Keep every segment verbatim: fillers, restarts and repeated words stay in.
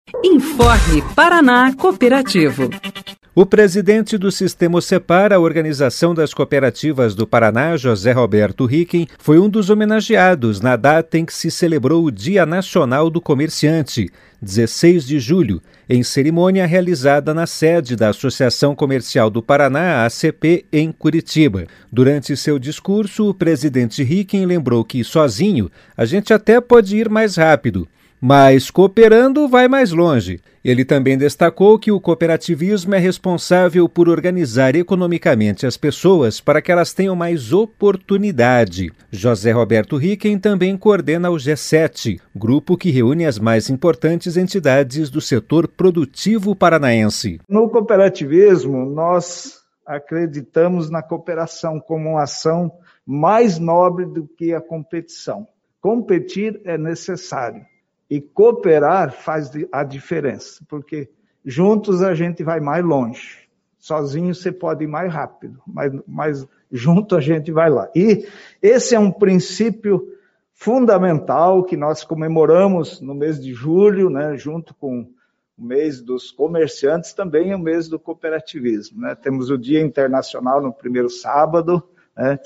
Informe Paraná Cooperativo. O presidente do Sistema Separ, a Organização das Cooperativas do Paraná, José Roberto Ricken, foi um dos homenageados na data em que se celebrou o Dia Nacional do Comerciante, dezesseis de julho, em cerimônia realizada na sede da Associação Comercial do Paraná, A C P, em Curitiba. Durante seu discurso, o presidente Ricken lembrou que, sozinho, a gente até pode ir mais rápido, mas cooperando vai mais longe. Ele também destacou que o cooperativismo é responsável por organizar economicamente as pessoas para que elas tenham mais oportunidade. José Roberto Ricken também coordena o G sete, grupo que reúne as mais importantes entidades do setor produtivo paranaense. No cooperativismo, nós acreditamos na cooperação como uma ação mais nobre do que a competição. Competir é necessário. E cooperar faz a diferença, porque juntos a gente vai mais longe. Sozinho você pode ir mais rápido, mas, mas junto a gente vai lá. E esse é um princípio fundamental que nós comemoramos no mês de julho, né, junto com o mês dos comerciantes, também é o mês do cooperativismo. Né? Temos o Dia Internacional no primeiro sábado, né?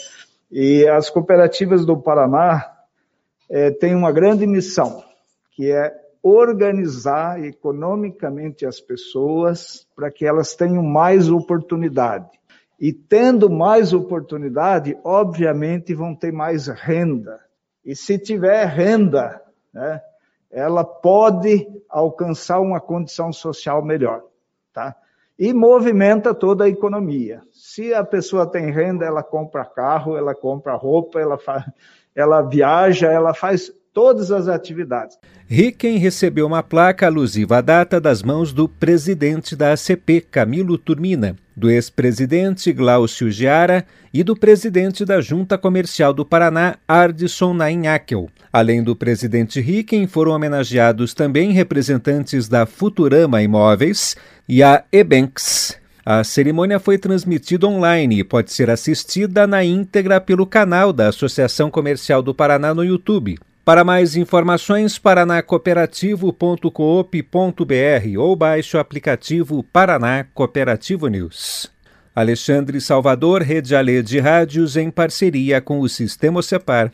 E as cooperativas do Paraná é, têm uma grande missão, que é organizar economicamente as pessoas para que elas tenham mais oportunidade. E tendo mais oportunidade, obviamente vão ter mais renda. E se tiver renda, né, ela pode alcançar uma condição social melhor, tá? E movimenta toda a economia. Se a pessoa tem renda, ela compra carro, ela compra roupa, ela, faz, ela viaja, ela faz todas as atividades. Ricken recebeu uma placa alusiva à data das mãos do presidente da A C P, Camilo Turmina, do ex-presidente Glaucio Giara e do presidente da Junta Comercial do Paraná, Ardisson Nainhakel. Além do presidente Ricken, foram homenageados também representantes da Futurama Imóveis e a Ebanks. A cerimônia foi transmitida online e pode ser assistida na íntegra pelo canal da Associação Comercial do Paraná no YouTube. Para mais informações, paraná cooperativo ponto coop ponto br ou baixe o aplicativo Paraná Cooperativo News. Alexandre Salvador, Rede Alê de Rádios, em parceria com o Sistema Separ.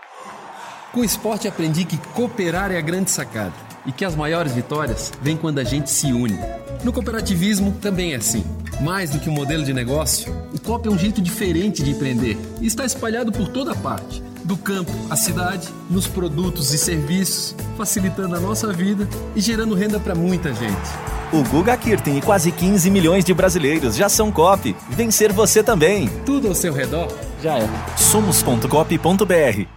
Com o esporte aprendi que cooperar é a grande sacada e que as maiores vitórias vêm quando a gente se une. No cooperativismo também é assim. Mais do que um modelo de negócio, o coop é um jeito diferente de empreender e está espalhado por toda parte. Do campo à cidade, nos produtos e serviços, facilitando a nossa vida e gerando renda para muita gente. O Guga Kirten e quase quinze milhões de brasileiros já são coop. Vencer você também. Tudo ao seu redor já é. Somos ponto coop ponto br